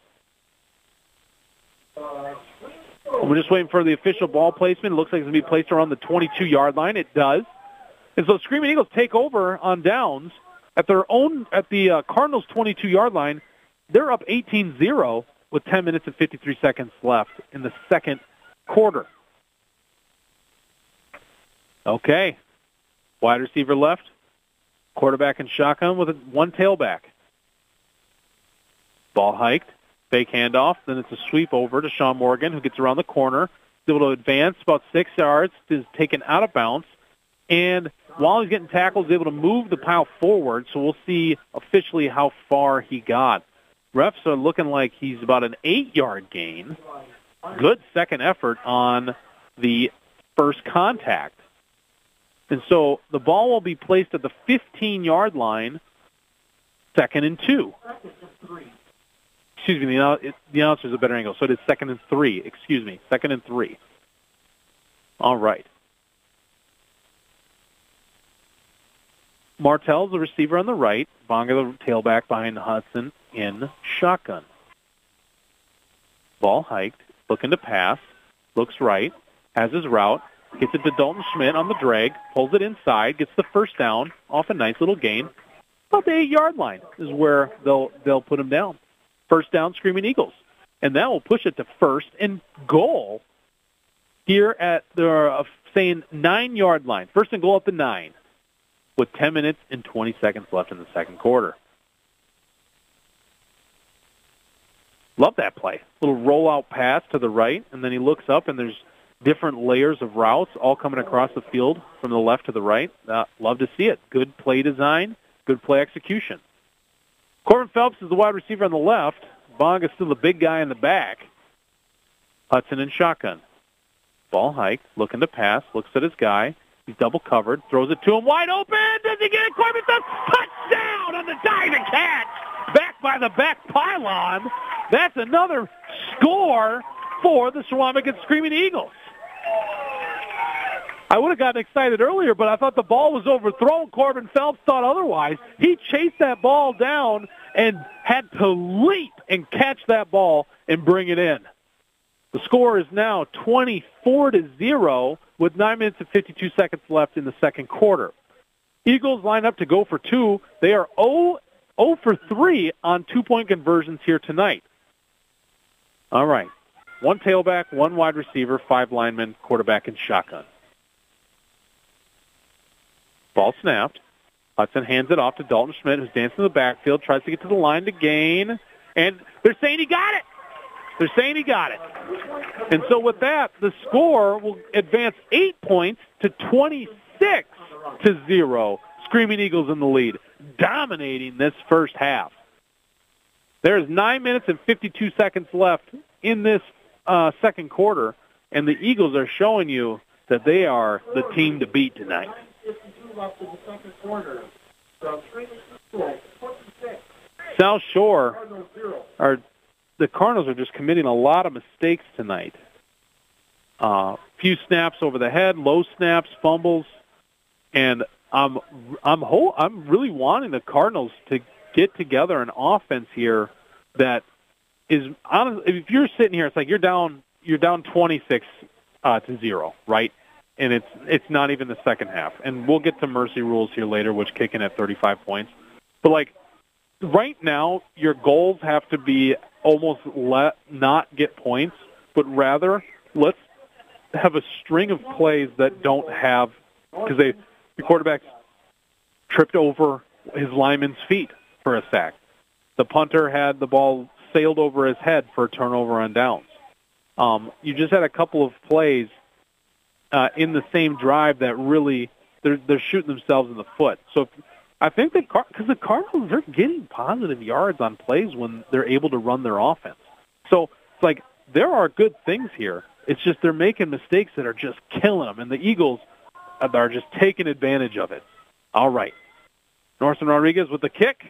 We're just waiting for the official ball placement. It looks like it's going to be placed around the twenty-two-yard line. It does. And so Screaming Eagles take over on downs at their own, at the uh, Cardinals' twenty-two-yard line. They're up eighteen zero with ten minutes and fifty-three seconds left in the second quarter. Okay. Wide receiver left. Quarterback and shotgun with a, one tailback. Ball hiked. Fake handoff. Then it's a sweep over to Sean Morgan, who gets around the corner. He's able to advance about six yards. Is taken out of bounds. And while he's getting tackled, he's able to move the pile forward. So we'll see officially how far he got. Refs are looking like he's about an eight-yard gain. Good second effort on the first contact. And so the ball will be placed at the fifteen-yard line, second and two. Excuse me, the, the announcer's a better angle, so it is second and three. Excuse me, second and three. All right. Martell's the receiver on the right. Bonga the tailback behind Hudson in shotgun. Ball hiked, looking to pass, looks right, has his route, gets it to Dalton Schmidt on the drag, pulls it inside, gets the first down, off a nice little gain. About the eight-yard line is where they'll they'll put him down. First down, Screaming Eagles. And that will push it to first and goal here at the uh, saying nine-yard line. First and goal at the nine with ten minutes and twenty seconds left in the second quarter. Love that play. Little rollout pass to the right, and then he looks up, and there's different layers of routes all coming across the field from the left to the right. Uh, love to see it. Good play design, good play execution. Corbin Phelps is the wide receiver on the left. Bonga's still the big guy in the back. Hudson in shotgun. Ball hiked, looking to pass, looks at his guy. He's double covered, throws it to him wide open. Does he get it? Corbin Phelps, touchdown on the diving catch. Back by the back pylon. That's another score for the Suwannee Screaming Eagles. I would have gotten excited earlier, but I thought the ball was overthrown. Corbin Phelps thought otherwise. He chased that ball down and had to leap and catch that ball and bring it in. The score is now twenty-four to zero with nine minutes and fifty-two seconds left in the second quarter. Eagles line up to go for two. They are zero for three on two-point conversions here tonight. All right. One tailback, one wide receiver, five linemen, quarterback, and shotgun. Ball snapped. Hudson hands it off to Dalton Schmidt, who's dancing in the backfield, tries to get to the line to gain. And they're saying he got it. They're saying he got it. And so with that, the score will advance eight points to twenty-six to zero. Screaming Eagles in the lead, dominating this first half. There's nine minutes and fifty-two seconds left in this uh, second quarter, and the Eagles are showing you that they are the team to beat tonight. South Shore, are, the Cardinals are just committing a lot of mistakes tonight. Uh, few snaps over the head, low snaps, fumbles, and I'm I'm ho- I'm really wanting the Cardinals to get together an offense here that is honest. If you're sitting here, it's like you're down you're down twenty-six uh, to zero, right? And it's it's not even the second half. And we'll get to mercy rules here later, which kick in at thirty-five points. But like right now, your goals have to be almost let not get points, but rather let's have a string of plays that don't have because they the quarterback's tripped over his lineman's feet for a sack. The punter had the ball sailed over his head for a turnover on downs. Um, you just had a couple of plays uh, in the same drive that really they're they're shooting themselves in the foot. So if, I think that because the Cardinals they're getting positive yards on plays when they're able to run their offense. So it's like there are good things here. It's just they're making mistakes that are just killing them, and the Eagles are just taking advantage of it. All right. Norson Rodriguez with the kick.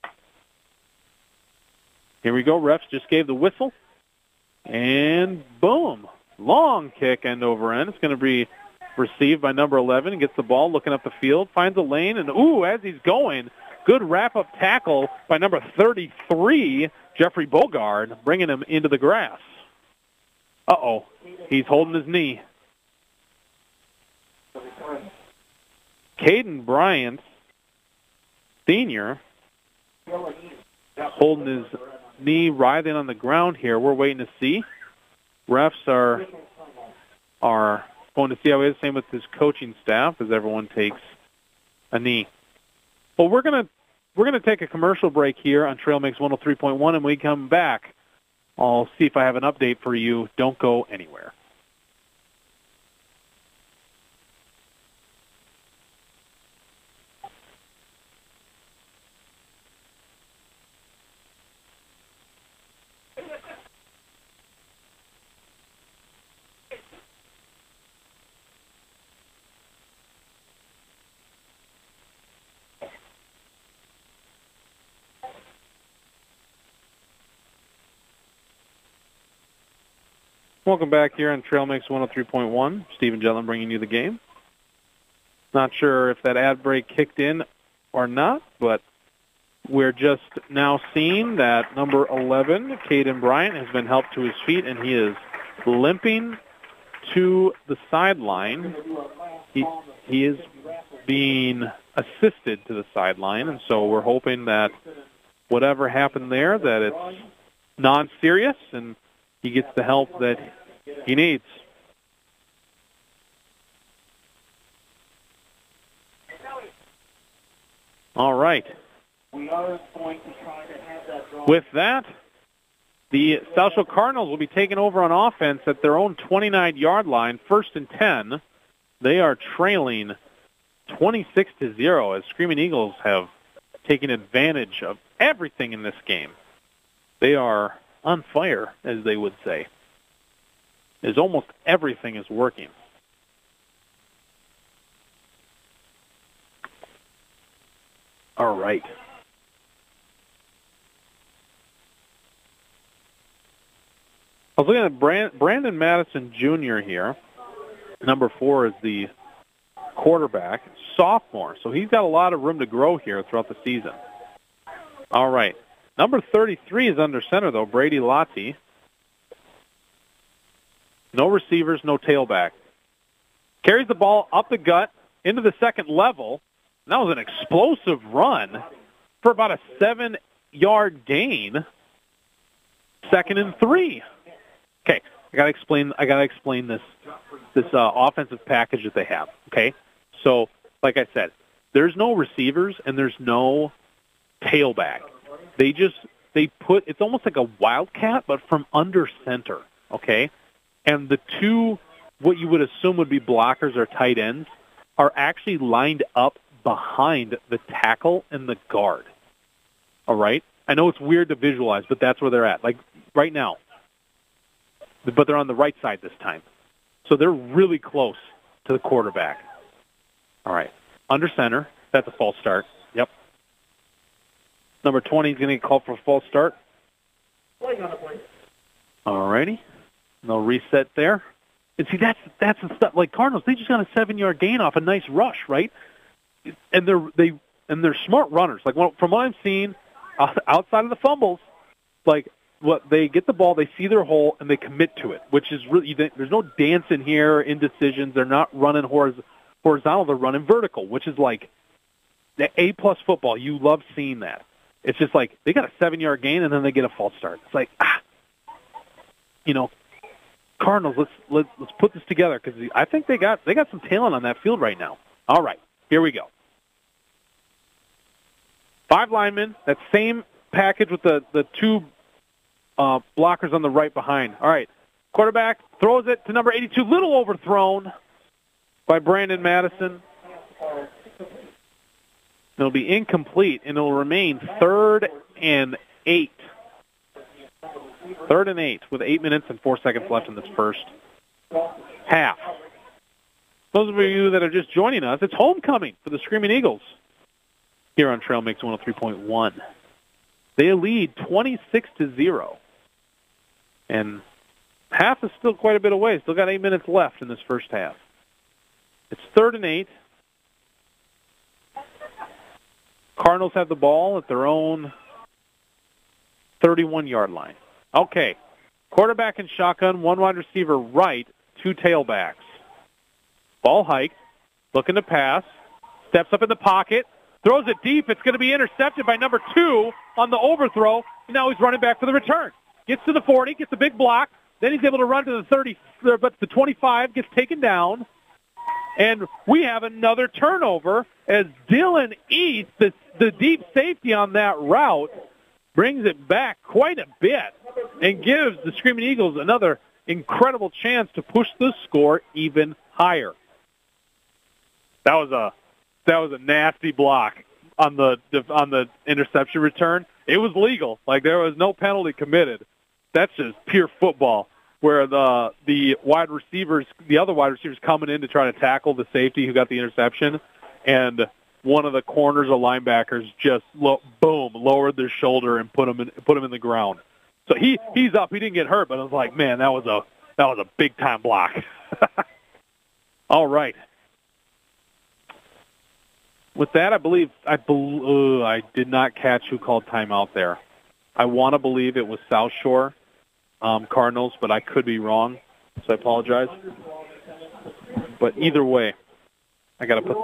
Here we go. Refs just gave the whistle. And boom. Long kick end over end. It's going to be received by number eleven. He gets the ball looking up the field. Finds a lane. And, ooh, as he's going, good wrap-up tackle by number thirty-three, Jeffrey Bogard, bringing him into the grass. Uh-oh. He's holding his knee. Caden Bryant, senior, holding his knee, writhing on the ground here. We're waiting to see. Refs are are going to see how it is. Same with his coaching staff as everyone takes a knee. Well, we're gonna we're gonna take a commercial break here on Trail Mix one oh three point one, and when we come back, I'll see if I have an update for you. Don't go anywhere. Welcome back here on Trail Mix one oh three point one. Stephen Jetland bringing you the game. Not sure if that ad break kicked in or not, but we're just now seeing that number eleven, Caden Bryant, has been helped to his feet, and he is limping to the sideline. He, he is being assisted to the sideline, and so we're hoping that whatever happened there, that it's non-serious, and he gets the help that he needs. All right. With that, the South Shore Cardinals will be taking over on offense at their own twenty-nine-yard line, first and ten. They are trailing twenty-six to zero as Screaming Eagles have taken advantage of everything in this game. They are on fire, as they would say, as almost everything is working. All right. I was looking at Brand- Brandon Madison Junior here. Number four is the quarterback, sophomore, so he's got a lot of room to grow here throughout the season. All right. Number thirty-three is under center, though, Brady Lottie. No receivers, no tailback. Carries the ball up the gut into the second level. And that was an explosive run for about a seven-yard gain. Second and three. Okay, I gotta explain. I gotta explain this this uh, offensive package that they have. Okay, so like I said, there's no receivers and there's no tailback. They just they put it's almost like a wildcat, but from under center. Okay, and the two what you would assume would be blockers or tight ends are actually lined up behind the tackle and the guard. All right, I know it's weird to visualize, but that's where they're at. Like right now. But they're on the right side this time. So they're really close to the quarterback. All right. Under center. That's a false start. Yep. Number twenty is going to get called for a false start. All righty. No reset there. And see, that's that's the stuff. Like Cardinals, they just got a seven-yard gain off a nice rush, right? And they're they and they're smart runners. Like from what I'm seeing, outside of the fumbles, like what they get the ball, they see their hole, and they commit to it, which is really there's no dancing here, indecisions. They're not running horizontal; they're running vertical, which is like the A plus football. You love seeing that. It's just like they got a seven-yard gain, and then they get a false start. It's like ah, you know. Cardinals, let's let's let's put this together because I think they got they got some talent on that field right now. All right, here we go. Five linemen, that same package with the the two uh, blockers on the right behind. All right, quarterback throws it to number eighty-two, little overthrown by Brandon Madison. It'll be incomplete, and it'll remain third and eight. Third and eight with eight minutes and four seconds left in this first half. Those of you that are just joining us, it's homecoming for the Screaming Eagles here on Trail Mix one oh three point one. They lead twenty-six to zero. And half is still quite a bit away. Still got eight minutes left in this first half. It's third and eight. Cardinals have the ball at their own thirty-one-yard line. Okay, quarterback and shotgun, one wide receiver right, two tailbacks. Ball hiked, looking to pass, steps up in the pocket, throws it deep. It's going to be intercepted by number two on the overthrow. And now he's running back for the return. Gets to the forty, gets a big block. Then he's able to run to the thirty, but the twenty-five gets taken down. And we have another turnover as Dylan East, the, the deep safety on that route, brings it back quite a bit and gives the Screaming Eagles another incredible chance to push the score even higher. That was a that was a nasty block on the on the interception return. It was legal, like there was no penalty committed. That's just pure football, where the the wide receivers, the other wide receivers, coming in to try to tackle the safety who got the interception, and one of the corners or linebackers just lo- boom lowered their shoulder and put him in put him in the ground. So he he's up. He didn't get hurt, but I was like, man, that was a that was a big time block. All right. With that, I believe I bel- uh, I did not catch who called timeout there. I want to believe it was South Shore um, Cardinals, but I could be wrong, so I apologize. But either way, I got to put.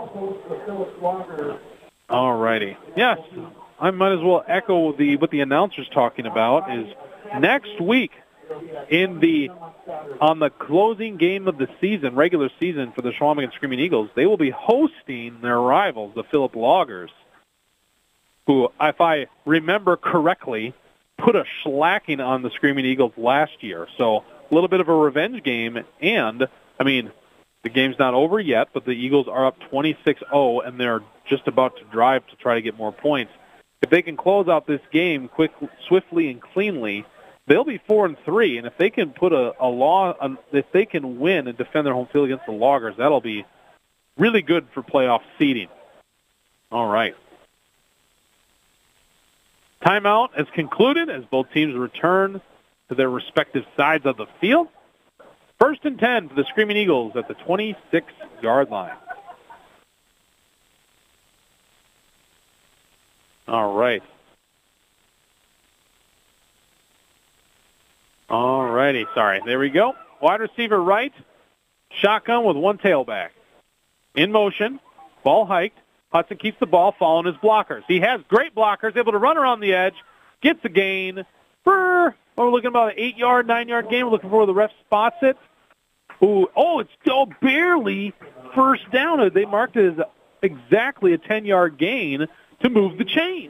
All righty. Yes, I might as well echo the what the announcer's talking about is next week in the on the closing game of the season, regular season for the Chequamegon Screaming Eagles, they will be hosting their rivals, the Phillip Loggers, who, if I remember correctly, put a shellacking on the Screaming Eagles last year. So a little bit of a revenge game, and, I mean, the game's not over yet, but the Eagles are up twenty-six oh, and they're just about to drive to try to get more points. If they can close out this game quick, swiftly and cleanly, they'll be four and three, and if they can put a, a law, a, if they can win and defend their home field against the Loggers, that'll be really good for playoff seeding. All right. Timeout is concluded as both teams return to their respective sides of the field. First and ten for the Screaming Eagles at the twenty-six-yard line. All right. All righty. Sorry. There we go. Wide receiver right. Shotgun with one tailback. In motion. Ball hiked. Hudson keeps the ball following his blockers. He has great blockers, able to run around the edge, gets a gain. For, we're looking about an eight-yard, nine-yard gain. We're looking for where the ref spots it. Ooh, oh, it's still barely first down. They marked it as exactly a ten-yard gain to move the chains.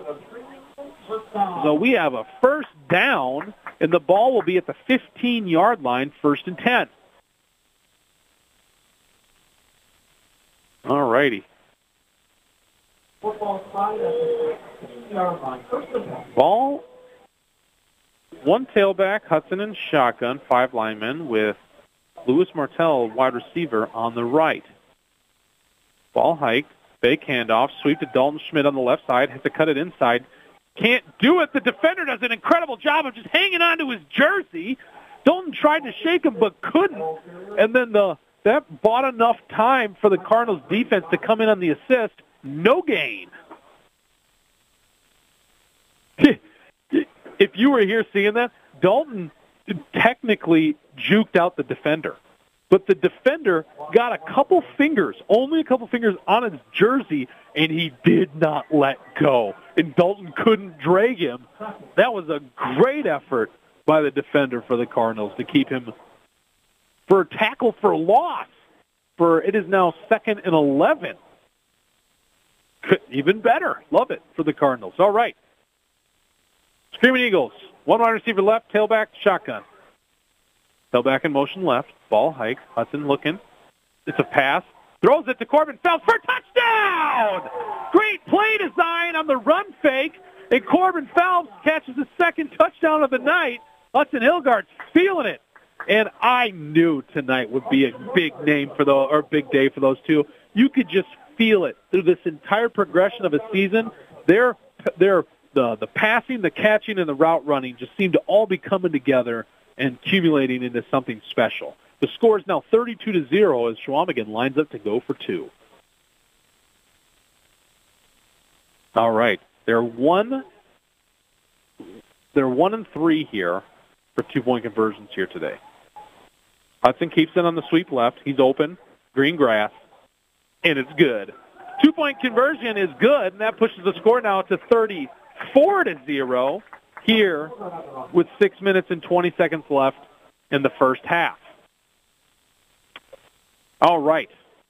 So we have a first down, and the ball will be at the fifteen-yard line, first and ten. All righty. Ball, one tailback, Hudson and shotgun, five linemen with Lewis Martell, wide receiver, on the right. Ball hiked, fake handoff, sweep to Dalton Schmidt on the left side, has to cut it inside. Can't do it. The defender does an incredible job of just hanging on to his jersey. Dalton tried to shake him but couldn't. And then the that bought enough time for the Cardinals defense to come in on the assist. No gain. If you were here seeing that, Dalton technically juked out the defender. But the defender got a couple fingers, only a couple fingers on his jersey, and he did not let go. And Dalton couldn't drag him. That was a great effort by the defender for the Cardinals to keep him for a tackle for a loss. For it is now second and eleven. Even better. Love it for the Cardinals. All right. Screaming Eagles. One wide receiver left, tailback, shotgun. Tailback in motion left. Ball hike. Hudson looking. It's a pass. Throws it to Corbin Phelps for a touchdown! Great play design on the run fake. And Corbin Phelps catches the second touchdown of the night. Hudson Hilgard's feeling it. And I knew tonight would be a big name for the or big day for those two. You could just feel it through this entire progression of a season. They're they're the the passing, the catching, and the route running just seem to all be coming together and accumulating into something special. The score is now thirty-two to zero as Chequamegon lines up to go for two. All right, they're one. They're one and three here for two-point conversions here today. Hudson keeps it on the sweep left. He's open, green grass, and it's good. Two-point conversion is good, and that pushes the score now to thirty-four to zero here with six minutes and twenty seconds left in the first half. All right.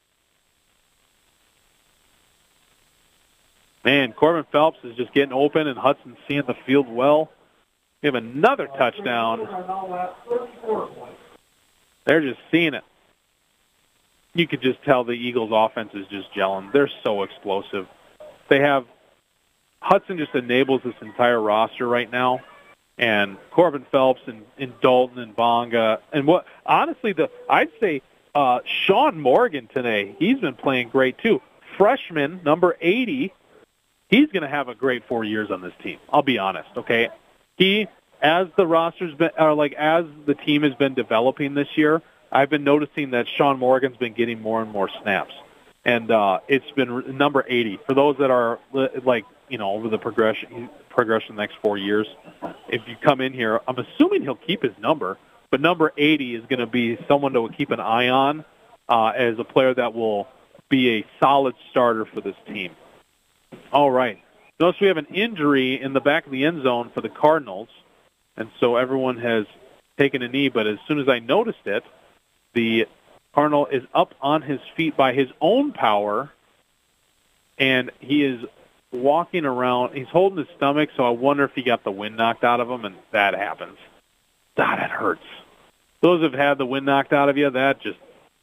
Man, Corbin Phelps is just getting open, and Hudson's seeing the field well. We have another touchdown. They're just seeing it. You could just tell the Eagles' offense is just gelling. They're so explosive. They have Hudson just enables this entire roster right now, and Corbin Phelps and, and Dalton and Bonga and what honestly the I'd say uh, Sean Morgan today. He's been playing great too. Freshman number eighty. He's going to have a great four years on this team. I'll be honest. Okay, he as the roster's been or like as the team has been developing this year. I've been noticing that Sean Morgan's been getting more and more snaps, and uh, it's been number eighty. For those that are like, you know, over the progression progression the next four years, if you come in here, I'm assuming he'll keep his number, but number eighty is going to be someone to keep an eye on uh, as a player that will be a solid starter for this team. All right. Notice we have an injury in the back of the end zone for the Cardinals, and so everyone has taken a knee, but as soon as I noticed it, the Cardinal is up on his feet by his own power, and he is walking around. He's holding his stomach, so I wonder if he got the wind knocked out of him, and that happens. God, it hurts. Those who have had the wind knocked out of you, that just,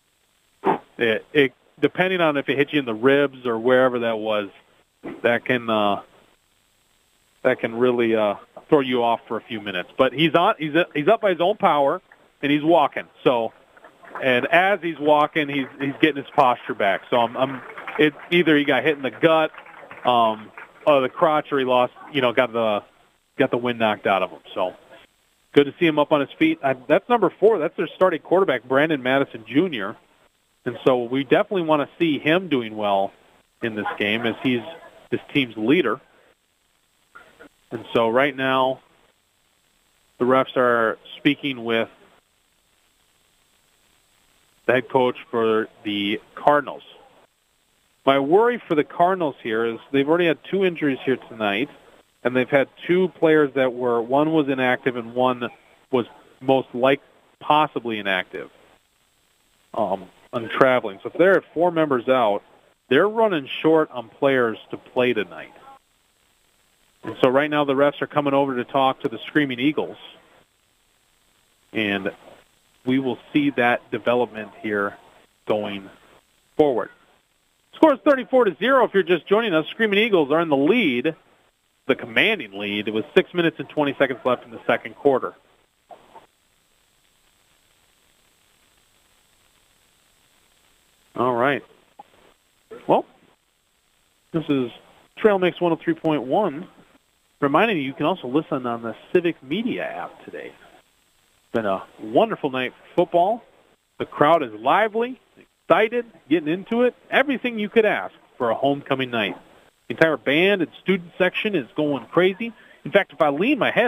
it, it depending on if it hit you in the ribs or wherever that was, that can uh, that can really uh, throw you off for a few minutes. But he's on. He's he's up by his own power, and he's walking. So. And as he's walking, he's he's getting his posture back. So I'm, I'm it either he got hit in the gut, um, or the crotch, or he lost, you know, got the got the wind knocked out of him. So good to see him up on his feet. I, that's number four. That's their starting quarterback, Brandon Madison Junior And so we definitely want to see him doing well in this game as he's this team's leader. And so right now, the refs are speaking with the head coach for the Cardinals. My worry for the Cardinals here is they've already had two injuries here tonight, and they've had two players that were, one was inactive and one was most like possibly inactive um, on traveling. So if they're at four members out, they're running short on players to play tonight. And so right now the refs are coming over to talk to the Screaming Eagles. And we will see that development here going forward. Score is thirty-four to zero. If you're just joining us, Screaming Eagles are in the lead, the commanding lead. It was six minutes and twenty seconds left in the second quarter. All right. Well, this is Trail Mix one oh three point one. Reminding you, you can also listen on the Civic Media app today. been a wonderful night for football. The crowd is lively, excited, getting into it. Everything you could ask for a homecoming night. The entire band and student section is going crazy. In fact, if I lean my head